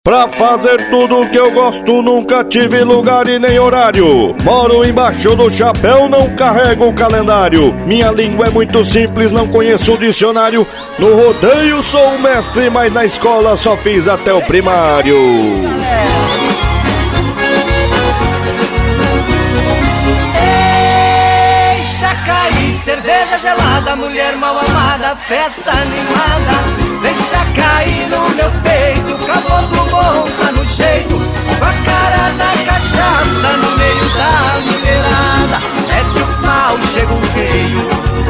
Pra fazer tudo que eu gosto nunca tive lugar e nem horário. Moro embaixo do chapéu, não carrego o calendário. Minha língua é muito simples, não conheço o dicionário. No rodeio sou o mestre, mas na escola só fiz até o primário. Deixa cair cerveja gelada, mulher mal amada, festa animada. Deixa cair no meu peito, caboclo bom tá no jeito, com a cara da cachaça no meio da mulherada. Mete o pau, chega um feio.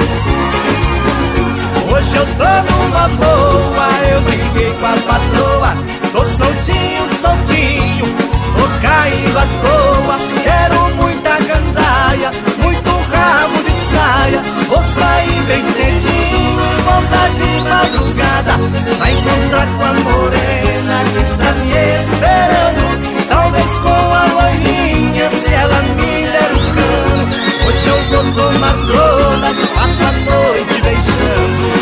Hoje eu tô numa boa, eu briguei com a patroa. Tô soltinho, soltinho, tô caindo à toa. Quero muita gandaia, muito rabo de saia. Vou sair bem cedinho e voltar de madrugada pra encontrar com a morena que está me esperando. Talvez com a loirinha, se ela me der o cano. Hoje eu vou tomar todas, passa a noite beijando.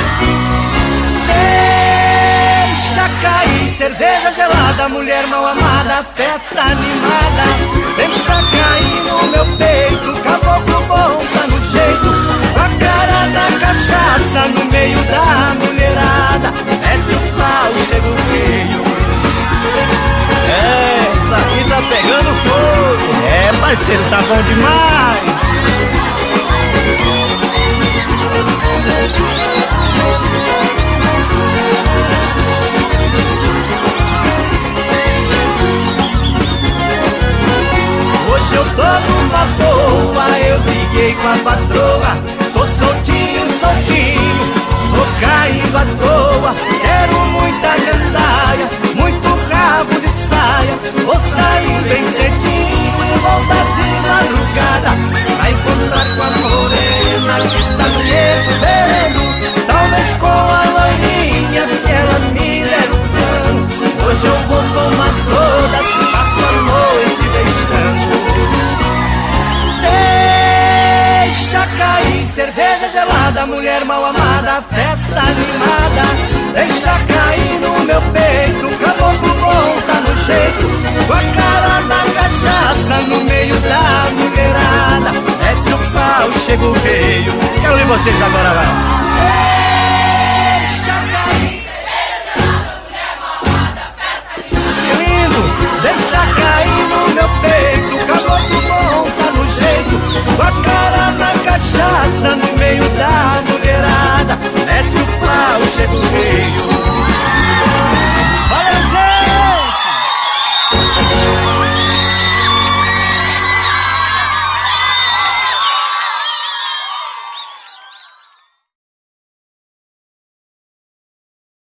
Deixa cair cerveja gelada, mulher mal amada, festa animada. Deixa cair no meu peito, caboclo bom tá no jeito, com a cara da cachaça no meio da mulherada. Mete o pau, chega o meio. Isso aqui tá pegando fogo. Parceiro, tá bom demais. Hoje eu tô numa boa, eu briguei com a patroa. Tô soltinho, soltinho, tô caindo à toa. Quero muita gandaia, muito rabo de saia. Vou sair bem cedinho e voltar de madrugada pra encontrar com a morena que está me esperando. Talvez com a loirinha, se ela me der o cano. Hoje eu vou tomar todas, passo a noite beijando. Deixa cair cerveja gelada, mulher mal amada, festa animada. Deixa cair no meu peito, caboclo bom tá no jeito, com a cara da cachaça no meio da mulherada. Mete o pau, chega o veio. Quero ouvir vocês agora, vai. Deixa cair cerveja gelada, mulher mal amada, festa animada. Que lindo! Deixa cair no meu peito, caboclo bom tá no jeito, com a cara da cachaça no meio da mulherada. Mete o pau, chega o rei.